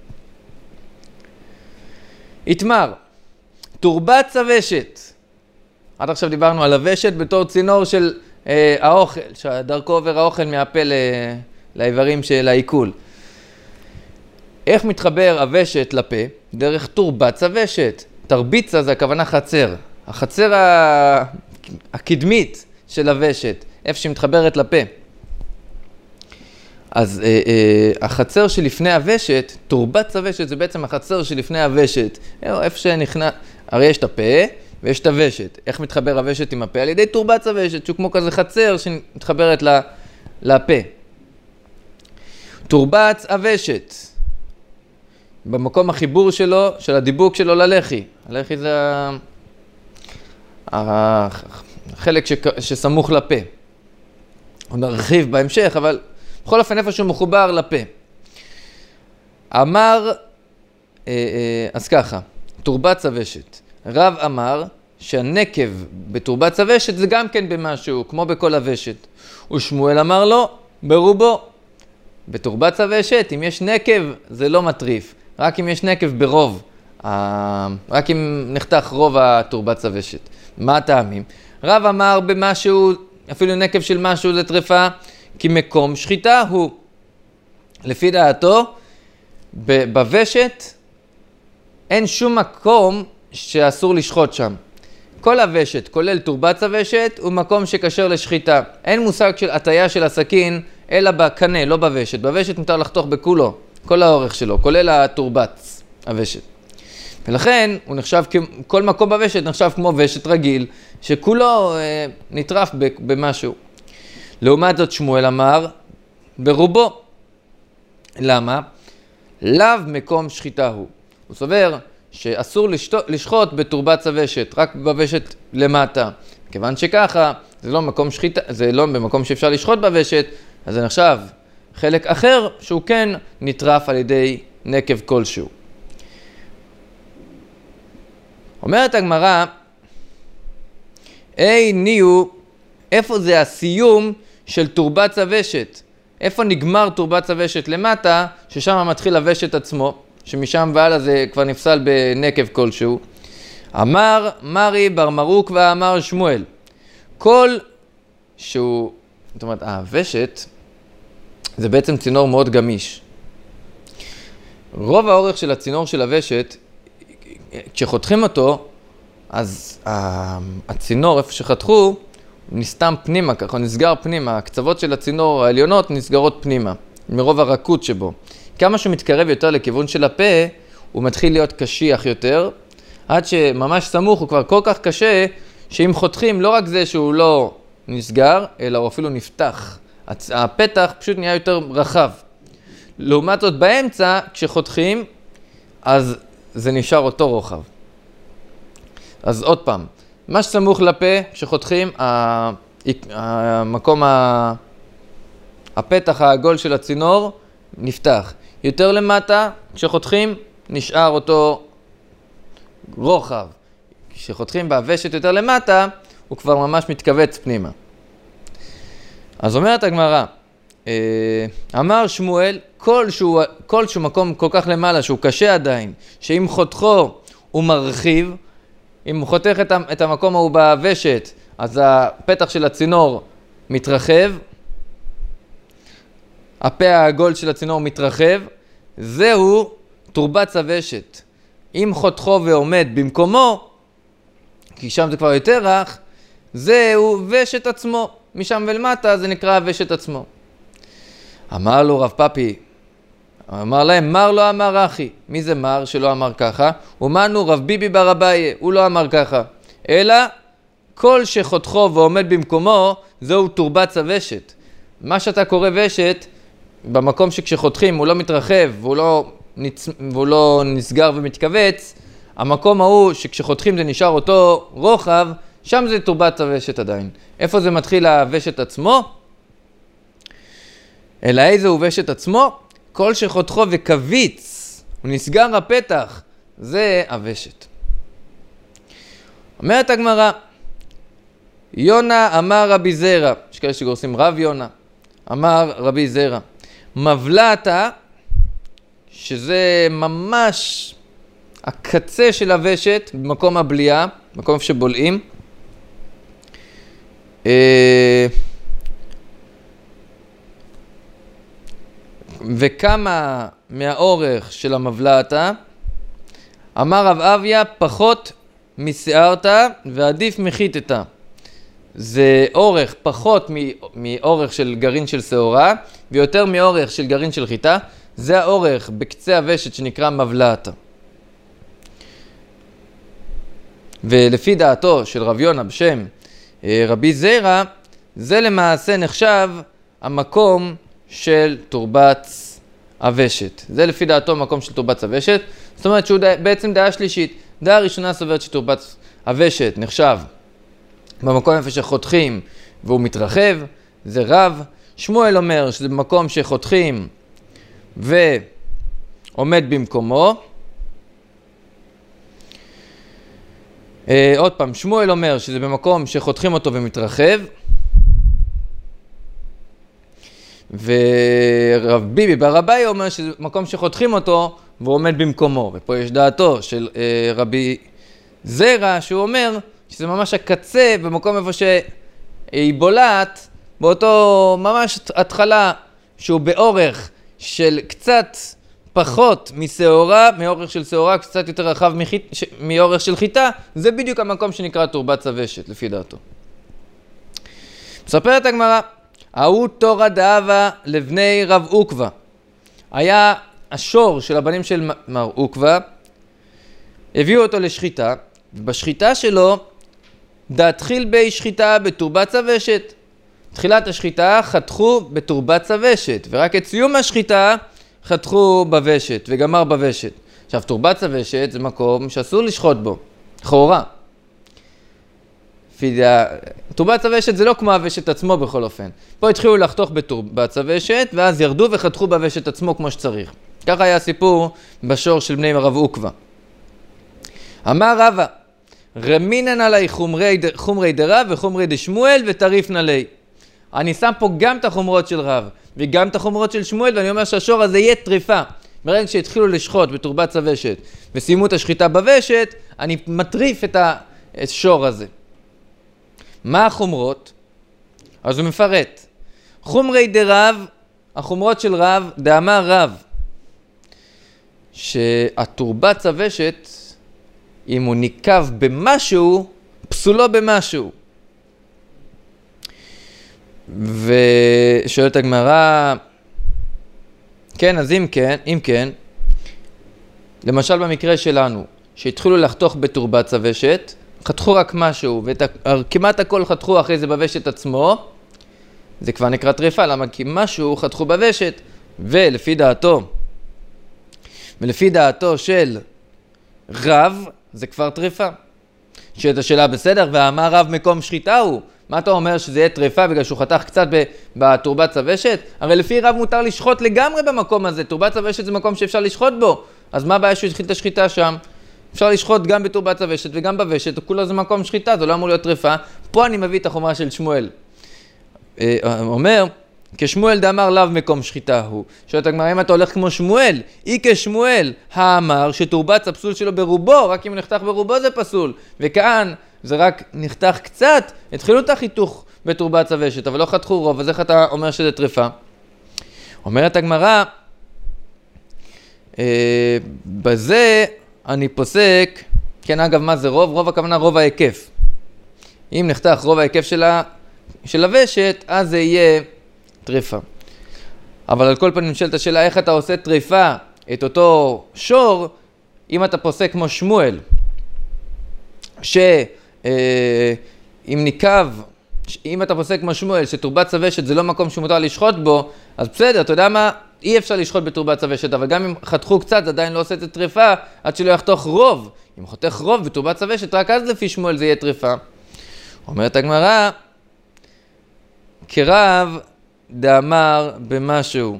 יתמר, תורבץ הוושת. עד עכשיו דיברנו על הוושת בתור צינור של האוכל, שדרכו עובר האוכל מהפה לאיברים של העיכול. איך מתחבר הוושת לפה? דרך תורבץ הוושת. תרביצה זה הכוונה חצר. החצר הקדמית של הוושת, איפה שמתחברת לפה. אז החצר שלפני הוושת, תורבץ הוושת זה בעצם החצר שלפני הוושת. איפה שנכנס, הרי יש את הפה ויש את הוושת. איך מתחבר הוושת עם הפה? על ידי תורבץ הוושת, שהוא כמו כזה חצר שמתחברת לפה. תורבץ הוושת. במקום החיבור שלו, של הדיבוק שלו ללחי. הלחי זה החלק שסמוך לפה. הוא נרחיב בהמשך, אבל בכל אופן איפה שהוא מחובר לפה. אמר, אז ככה, תורבץ הוושת. רב אמר שהנקב בתורבץ הוושת זה גם כן במשהו, כמו בכל הוושת. ושמואל אמר לו, ברובו. בתורבץ הוושת, אם יש נקב, זה לא מטריף. רק אם יש נקב ברוב. רק אם נחתך רוב התורבץ הוושת. מה הטעמים? רב אמר במשהו, אפילו נקב של משהו זה טרפה, כי מקום שחיטה הוא. לפי דעתו, בוושת אין שום מקום שאסור לשחוט שם. כל הוושת, כולל תורבץ הוושת, הוא מקום שקשר לשחיטה. אין מושג של הטיה של הסכין, אלא בקנה, לא בוושת. בוושת מותר לחתוך בכולו, כל האורך שלו, כולל התורבץ, הוושת. ולכן הוא נחשב, כל מקום בוושת נחשב כמו ושת רגיל, שכולו נטרף במשהו. לעומת זאת שמואל אמר, ברובו. למה? לאו מקום שחיטה הוא. הוא סובר שאסור לשחוט בתורבץ הוושת, רק בוושת למטה. כיוון שככה, זה לא מקום שחיטה, זה לא במקום שאפשר לשחוט בוושת, אז זה נחשב חלק אחר שהוא כן נטרף על ידי נקב כלשהו. אומרת הגמרא, איפה זה הסיום של תורבץ הוושת? איפה נגמר תורבץ הוושת למטה, ששם מתחיל הוושת עצמו, שמשם והלאה זה כבר נפסל בנקב כלשהו. אמר מרי בר מרוק ואמר שמואל, כל שהוא, זאת אומרת, הוושת זה בעצם צינור מאוד גמיש. רוב האורך של הצינור של הוושת, כשחותכים אותו, אז הצינור, איפה שחתכו, נסתם פנימה, ככה נסגר פנימה, הקצוות של הצינור העליונות נסגרות פנימה, מרוב הרכות שבו. כמה שהוא מתקרב יותר לכיוון של הפה, הוא מתחיל להיות קשיח יותר, עד שממש סמוך הוא כבר כל כך קשה, שאם חותכים, לא רק זה שהוא לא נסגר, אלא הוא אפילו נפתח. הפתח פשוט נהיה יותר רחב. לעומת זאת באמצע, כשחותכים, אז זה נשאר אותו רוחב. אז עוד פעם, מה שסמוך לפה, כשחותכים, המקום, הפתח העגול של הצינור נפתח. יותר למטה, כשחותכים, נשאר אותו רוחב. כשחותכים בהוושת יותר למטה, הוא כבר ממש מתכווץ פנימה. אז אומרת הגמרא, אמר שמואל, כל שהוא מקום כל כך למעלה, שהוא קשה עדיין, שאם חותכו הוא מרחיב, אם הוא חותך את המקום ההוא בהוושת, אז הפתח של הצינור מתרחב, הפה העגול של הצינור מתרחב, זהו תורבץ הוושת. אם חותכו ועומד במקומו, כי שם זה כבר יותר רך, זהו ושת עצמו. משם ולמטה זה נקרא הוושת עצמו. אמר לו רב פאפי, אמר להם, מר לא אמר אחי. מי זה מר שלא אמר ככה? ומנו רב ביבי בר אביי, הוא לא אמר ככה. אלא כל שחותכו ועומד במקומו, זהו תורבץ הוושת. מה שאתה קורא ושת, במקום שכשחותכים הוא לא מתרחב והוא לא נסגר ומתכווץ, המקום ההוא שכשחותכים זה נשאר אותו רוחב, שם זה תורבץ הוושת עדיין. איפה זה מתחיל הוושת עצמו? אלא איזה הוא ושת עצמו? כל שחותכו וקוויץ, הוא נסגר הפתח, זה הוושת. אומרת הגמרא, יונה אמר רבי זרע, יש כאלה שגורסים רב יונה, אמר רבי זרע, מבלעתה, שזה ממש הקצה של הוושת, במקום הבליעה, מקום שבולעים, וכמה מהאורך של המבלעתה, אמר רב אביה, פחות מסערתה ועדיף מחיתתה. זה אורך פחות מאורך של גרעין של שעורה, ויותר מאורך של גרעין של חיטה. זה האורך בקצה הוושת שנקרא מבלעתה. ולפי דעתו של רב יונה בשם רבי זרע, זה למעשה נחשב המקום של תורבץ הוושת. זה לפי דעתו המקום של תורבץ הוושת. זאת אומרת שהוא בעצם דעה שלישית. דעה ראשונה סוברת שתורבץ הוושת נחשב במקום איפה שחותכים והוא מתרחב, זה רב. שמואל אומר שזה במקום שחותכים ועומד במקומו. עוד פעם, שמואל אומר שזה במקום שחותכים אותו ומתרחב. ורב ביבי בר אביי אומר שזה מקום שחותכים אותו והוא עומד במקומו. ופה יש דעתו של רבי זרע שהוא אומר שזה ממש הקצה במקום איפה שהיא בולעת, באותו ממש התחלה שהוא באורך של קצת פחות משעורה, מאורך של שעורה קצת יותר רחב מאורך של חיטה, זה בדיוק המקום שנקרא תורבץ הוושת לפי דעתו. מספרת הגמרא, ההוא תורא דהבה לבני רב עוקבא. היה השור של הבנים של מר עוקבא, הביאו אותו לשחיטה, ובשחיטה שלו דתחיל בי שחיטה בתורבץ הוושת. תחילת השחיטה חתכו בתורבץ הוושת, ורק את סיום השחיטה חתכו בוושת וגמר בוושת. עכשיו, תורבץ הוושת זה מקום שאסור לשחוט בו, לכאורה. תורבץ הוושת זה לא כמו הוושת עצמו בכל אופן. פה התחילו לחתוך בתורבץ הוושת, ואז ירדו וחתכו בוושת עצמו כמו שצריך. ככה היה הסיפור בשור של בני רב עוקבא. אמר רבא, רמינן עלי חומרי דרב וחומרי דשמואל וטריפנא ליה. אני שם פה גם את החומרות של רב וגם את החומרות של שמואל, ואני אומר שהשור הזה יהיה טריפה. ברגע שהתחילו לשחוט בתורבץ הוושת וסיימו את השחיטה בוושת, אני מטריף את השור הזה. מה החומרות? אז הוא מפרט. חומרי דרב, החומרות של רב, דאמר רב, שהתורבץ הוושת אם הוא ניקב במשהו, פסולו במשהו. ושואלת הגמרא, כן, אז אם כן, למשל במקרה שלנו, שהתחילו לחתוך בתורבת הוושט, חתכו רק משהו, וכמעט הכל חתכו אחרי זה בוושט עצמו, זה כבר נקרא טריפה, למה? כי משהו חתכו בוושט, ולפי דעתו של רב, זה כבר טריפה. שאת השאלה בסדר, ואמר רב מקום שחיטה הוא, מה אתה אומר שזה יהיה טריפה בגלל שהוא חתך קצת בתורבת הוושט? הרי לפי רב מותר לשחוט לגמרי במקום הזה, תורבת הוושט זה מקום שאפשר לשחוט בו, אז מה הבעיה שהוא התחיל את השחיטה שם? אפשר לשחוט גם בתורבת הוושט וגם בוושט, כולו זה מקום שחיטה, זה לא אמור להיות טריפה. פה אני מביא את החומרה של שמואל. אומר, כשמואל דאמר לאו מקום שחיטה הוא. שואלת הגמרא, אם אתה הולך כמו שמואל, כשמואל האמר שתורבת הפסול שלו ברובו, רק אם נחתך ברובו זה פסול, וכאן זה רק נחתך קצת, התחילו את החיתוך בתורבת הוושט, אבל לא חתכו רוב, אז איך אתה אומר שזה טריפה? אומרת הגמרא, בזה אני פוסק, כן אגב מה זה רוב? רוב הכוונה רוב ההיקף. אם נחתך רוב ההיקף של הוושט, אז זה יהיה טריפה. אבל על כל פנים נשאלת השאלה, איך אתה עושה טריפה את אותו שור, אם אתה פוסק כמו שמואל, אם אתה פוסק כמו שמואל, שתורבת הוושט זה לא מקום שמותר לשחוט בו, אז בסדר, אתה יודע מה? אי אפשר לשחוט בתורבת הוושט, אבל גם אם חתכו קצת, עדיין לא עושה את הטריפה, עד שלא יחתוך רוב. אם חותך רוב בתורבת הוושט, רק אז לפי שמואל זה יהיה טריפה. אומרת הגמרא, כרב דאמר במשהו.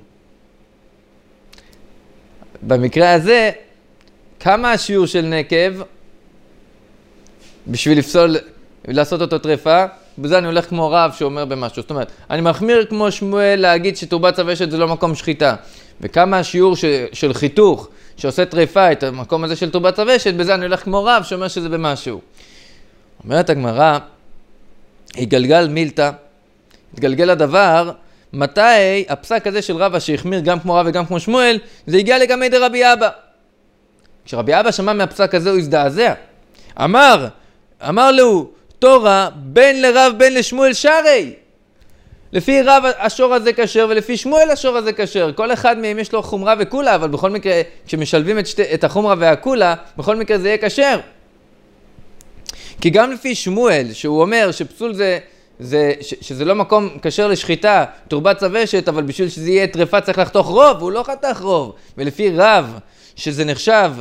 במקרה הזה, כמה השיעור של נקב בשביל לפסול, לעשות אותו טריפה? בזה אני הולך כמו רב שאומר במשהו. זאת אומרת, אני מחמיר כמו שמואל להגיד שתורבת הוושט זה לא מקום שחיטה. וכמה השיעור של חיתוך שעושה טריפה את המקום הזה של תורבת הוושט, בזה אני הולך כמו רב שאומר שזה במשהו. אומרת הגמרא, יגלגל מילתא, התגלגל הדבר, מתי הפסק הזה של רבא שהחמיר גם כמו רב וגם כמו שמואל, זה הגיע לגמי דרבי אבא. כשרבי אבא שמע מהפסק הזה הוא הזדעזע. אמר לו, תורה בין לרב בין לשמואל שרי. לפי רב השור הזה כשר ולפי שמואל השור הזה כשר. כל אחד מהם יש לו חומרה וקולה, אבל בכל מקרה כשמשלבים את החומרה והקולה, בכל מקרה זה יהיה כשר. כי גם לפי שמואל, שהוא אומר שפסול שזה לא מקום כשר לשחיטה, תורבת הוושט, אבל בשביל שזה יהיה טריפה צריך לחתוך רוב, והוא לא חתך רוב. ולפי רב, שזה נחשב,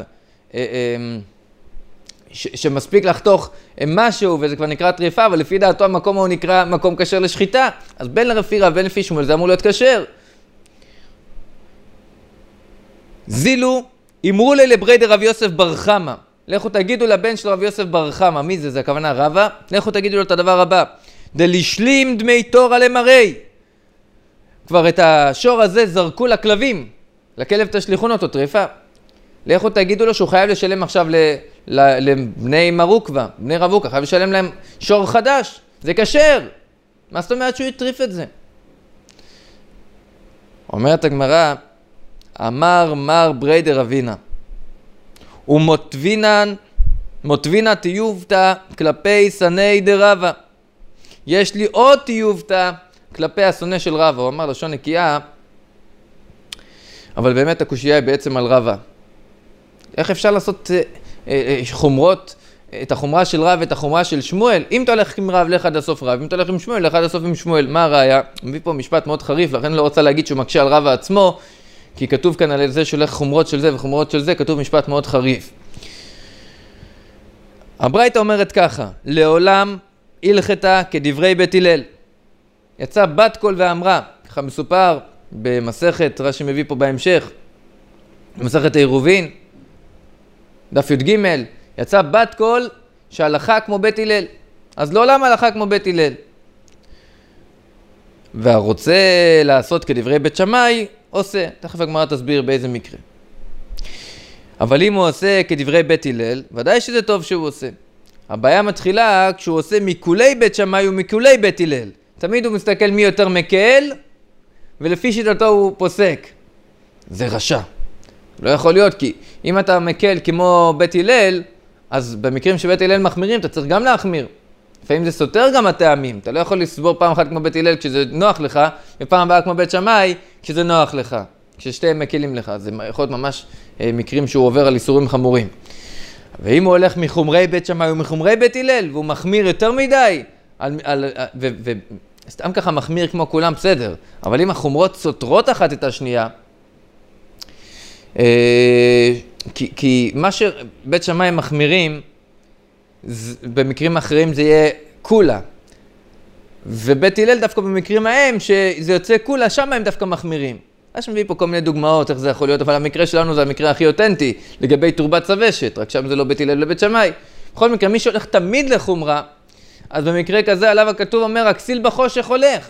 שמספיק לחתוך משהו, וזה כבר נקרא טריפה, אבל לפי דעתו המקום הוא נקרא מקום כשר לשחיטה. אז בין לפי רב, בין לפי שמואל, זה אמור להיות כשר. זילו, אמרו לי לברי דרב יוסף בר חמא. לכו תגידו לבן של רב יוסף בר חמא, מי זה? זה הכוונה רבא. לכו תגידו לו את הדבר הבא. דלשלים דמי תורה למראי. כבר את השור הזה זרקו לכלבים. לכלב תשליכון אותו טריפה. לכו תגידו לו שהוא חייב לשלם עכשיו לבני מרוקווה, בני רבוקה, חייב לשלם להם שור חדש. זה כשר. מה זאת אומרת שהוא יטריף את זה? אומרת הגמרא, אמר מר ברי דרבינה. ומוטבינה תיובתא כלפי שני דרבה. יש לי עוד תיובתא כלפי השונא של רבא. הוא אמר לשון נקייה, אבל באמת הקושייה היא בעצם על רבא. איך אפשר לעשות חומרות, את החומרה של רב ואת החומרה של שמואל? אם אתה הולך עם רב, לך עד הסוף רב. אם אתה הולך עם שמואל, לך עד הסוף עם שמואל. מה הראיה? הוא מביא פה משפט מאוד חריף, לכן לא רוצה להגיד שהוא מקשה על רבא עצמו, כי כתוב כאן על זה שהולך חומרות של זה וחומרות של זה, כתוב משפט מאוד חריף. הברייתא אומרת ככה, לעולם הלכתה כדברי בית הלל. יצא בת קול ואמרה, ככה מסופר במסכת, רש"י מביא פה בהמשך, במסכת העירובין, דף י"ג, יצא בת קול שהלכה כמו בית הלל. אז לעולם הלכה כמו בית הלל. והרוצה לעשות כדברי בית שמאי, עושה. תכף הגמרא תסביר באיזה מקרה. אבל אם הוא עושה כדברי בית הלל, ודאי שזה טוב שהוא עושה. הבעיה מתחילה כשהוא עושה מכולי בית שמאי ומכולי בית הלל. תמיד הוא מסתכל מי יותר מקל, ולפי שיטתו הוא פוסק. זה רשע. לא יכול להיות, כי אם אתה מקל כמו בית הלל, אז במקרים שבית הלל מחמירים, אתה צריך גם להחמיר. לפעמים זה סותר גם הטעמים. אתה לא יכול לסבור פעם אחת כמו בית הלל כשזה נוח לך, ופעם הבאה כמו בית שמאי כשזה נוח לך, כששתיהם מקלים לך. זה יכול להיות ממש מקרים שהוא עובר על איסורים חמורים. ואם הוא הולך מחומרי בית שמאי ומחומרי בית הלל, והוא מחמיר יותר מדי, וסתם ככה מחמיר כמו כולם, בסדר. אבל אם החומרות סותרות אחת את השנייה, כי מה שבית שמאי מחמירים, במקרים אחרים זה יהיה כולה. ובית הלל דווקא במקרים ההם, שזה יוצא כולה, שם הם דווקא מחמירים. יש מביא פה כל מיני דוגמאות, איך זה יכול להיות, אבל המקרה שלנו זה המקרה הכי אותנטי, לגבי תורבת צוושת, רק שם זה לא בית הלל לבית שמאי. בכל מקרה, מי שהולך תמיד לחומרה, אז במקרה כזה עליו הכתוב אומר, הכסיל בחושך הולך.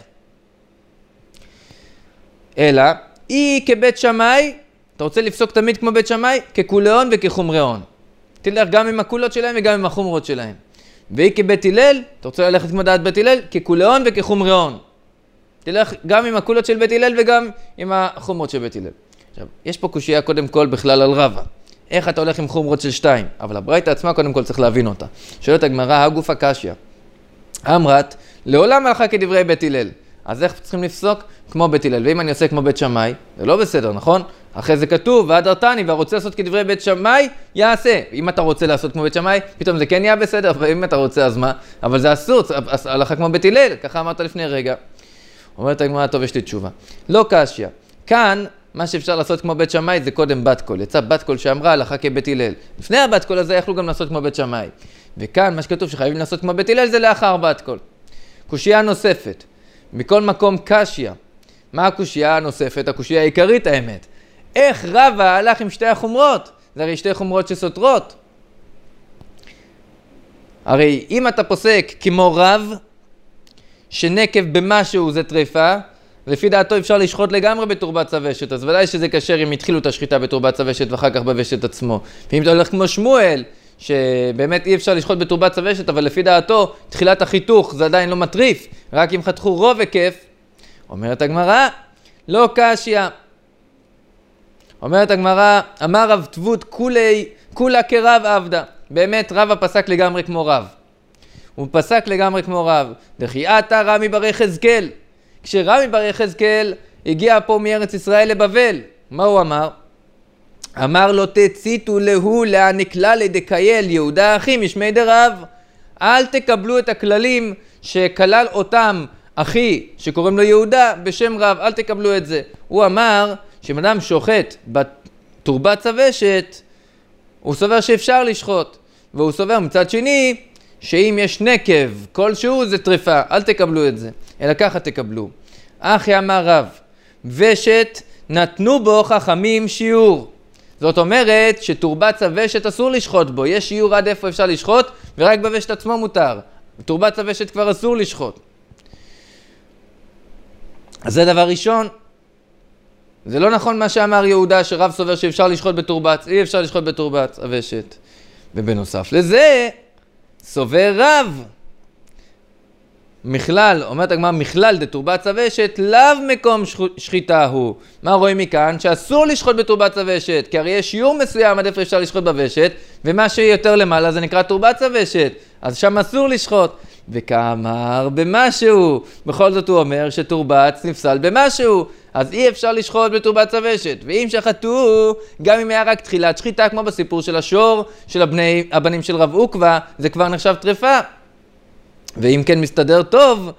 אלא, היא כבית שמאי, אתה רוצה לפסוק תמיד כמו בית שמאי? ככולאון וכחומראון. תלך גם עם הכולות שלהם וגם עם החומרות שלהם. והיא כבית הלל, אתה רוצה ללכת כמו דעת בית הלל? ככולאון וכחומראון. תלך גם עם הכולות של בית הלל וגם עם החומרות של בית הלל. עכשיו, יש פה קושייה קודם כל בכלל על רבא. איך אתה הולך עם חומרות של 2? אבל הברייתא עצמה קודם כל צריך להבין אותה. שואלת הגמרא, הגוף הקשיא. אמרת, לעולם הלכה כדברי בית הלל. אז איך צריכים לפסוק? כמו בית הלל. ואם אני עושה כמו בית שמאי, זה לא בסדר, נכון? אחרי זה כתוב, והדרתני, והרוצה לעשות כדברי בית שמאי, יעשה. אם אתה רוצה לעשות כמו בית שמאי, פתאום זה כן יהיה בסדר, ואם אתה רוצה, אז מה? אבל זה אסור, הלכה כמו בית הלל, ככה אמרת לפני רגע. אומרת הגמרא, טוב, יש לי תשובה. לא קשיא. כאן, מה שאפשר לעשות כמו בית שמאי זה קודם בת קול. יצא בת קול שאמרה הלכה כבית הלל. לפני הבת קול הזה יכלו גם לעשות כמו בית שמאי. וכאן, מה שכתוב שחייבים לעשות כמו בית הלל זה לאחר בת קול. קושייה נוספת. מכל מקום קשיא. מה הקושייה הנוספת? הקושייה העיקרית האמת. איך רבא הלך עם שתי החומרות? זה הרי שתי חומרות שסותרות. הרי אם אתה פוסק כמו רב, שנקב במשהו זה טריפה, לפי דעתו אפשר לשחוט לגמרי בתורבת צוושת, אז ודאי שזה קשר אם התחילו את השחיטה בתורבת צוושת ואחר כך בוושת עצמו. ואם אתה הולך כמו שמואל, שבאמת אי אפשר לשחוט בתורבת צוושת, אבל לפי דעתו, תחילת החיתוך זה עדיין לא מטריף, רק אם חתכו רוב היקף. אומרת הגמרא, לא קשיא. אומרת הגמרא, אמר רב תבות כולה כרב עבדה. באמת רבא פסק לגמרי כמו רב. הוא פסק לגמרי כמו רב. דחיעתה רמי בר יחזקאל. כשרמי בר יחזקאל הגיע פה מארץ ישראל לבבל, מה הוא אמר? אמר לו תציתו להו להנקלה לדקייל יהודה אחי משמי דרב. אל תקבלו את הכללים שכלל אותם אחי שקוראים לו יהודה בשם רב, אל תקבלו את זה. הוא אמר שאדם שוחט בתורבת צוושת, הוא סובר שאפשר לשחוט, והוא סובר מצד שני שאם יש נקב כלשהו זה טריפה, אל תקבלו את זה, אלא ככה תקבלו. אחי אמר רב, ושת נתנו בו חכמים שיעור. זאת אומרת שתורבת צוושת אסור לשחוט בו, יש שיעור עד איפה אפשר לשחוט, ורק בוושת עצמו מותר. תורבת צוושת כבר אסור לשחוט. אז זה דבר ראשון. זה לא נכון מה שאמר יהודה, שרב סובר שאפשר לשחוט בתורבת, אי אפשר לשחוט בתורבת צוושת. ובנוסף לזה, סובר רב. מכלל, אומרת הגמרא, מכלל דתורבת צוושת, לאו מקום שחיטה הוא. מה רואים מכאן? שאסור לשחוט בתורבת צוושת, כי הרי יש שיעור מסוים עד איפה אפשר לשחוט בוושת, ומה שיותר למעלה זה נקרא תורבת צוושת, אז שם אסור לשחוט. וכאמר במשהו, בכל זאת הוא אומר שתורבת נפסל במשהו, אז אי אפשר לשחוט בתורבת צוושת. ואם שחטו, גם אם היה רק תחילת שחיטה, כמו בסיפור של השור, של הבנים של רב עוקבא, זה כבר נחשב טריפה. ואם כן מסתדר טוב,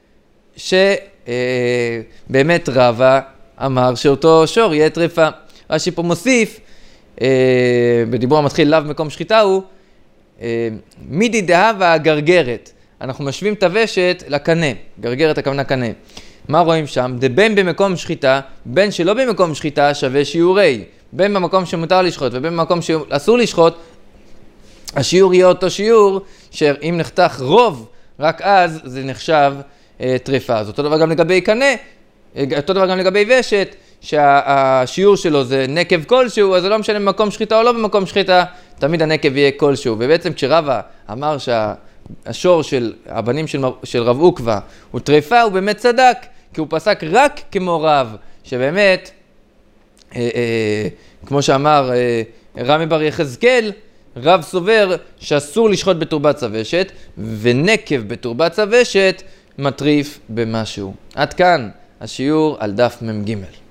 שבאמת רבא אמר שאותו שור יהיה טריפה. רש"י פה מוסיף, בדיבור המתחיל לאו מקום שחיטה הוא, מידי דהבה הגרגרת. אנחנו משווים את הוושת לקנה, גרגרת הכוונה קנה. מה רואים שם? דבין במקום שחיטה, בין שלא במקום שחיטה שווה שיעורי. בין במקום שמותר לשחוט ובין במקום שאסור לשחוט, השיעור יהיה אותו שיעור, שאם נחתך רוב, רק אז זה נחשב טריפה. אז אותו דבר גם לגבי קנה, אותו דבר גם לגבי ושת, שהשיעור שלו זה נקב כלשהו, אז זה לא משנה במקום שחיטה או לא במקום שחיטה, תמיד הנקב יהיה כלשהו. ובעצם כשרבא אמר שהשור של הבנים של רב עוקבא הוא טריפה, הוא באמת צדק, כי הוא פסק רק כמו רב, שבאמת, כמו שאמר רמי בר יחזקאל, רב סובר שאסור לשחוט בתורבת צוושת, ונקב בתורבת צוושת מטריף במשהו. עד כאן השיעור על דף מ"ג.